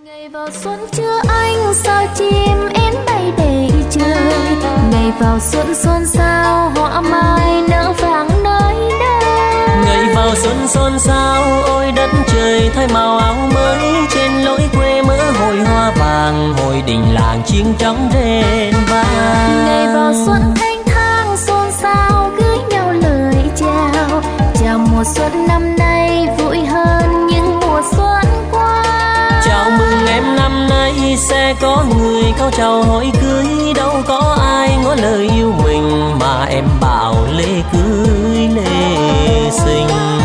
Ngày vào xuân chưa anh sao chim én bay đầy trời, ngày vào xuân xôn xao hoa mai nở vàng nơi đây. Ngày vào xuân xôn xao ôi đất trời thay màu áo mới, trên lối quê mơ hồi hoa vàng, hồi đình làng chiêng trống rền vang. Ngày vào xuân thanh thang xôn xao gửi nhau lời chào, chào mùa xuân năm nay vui hơn những mùa xuân qua. Chào mừng em năm nay sẽ có người cao trào hỏi cưới, đâu có ai ngỏ lời yêu mình mà em bảo lễ cưới lễ sinh.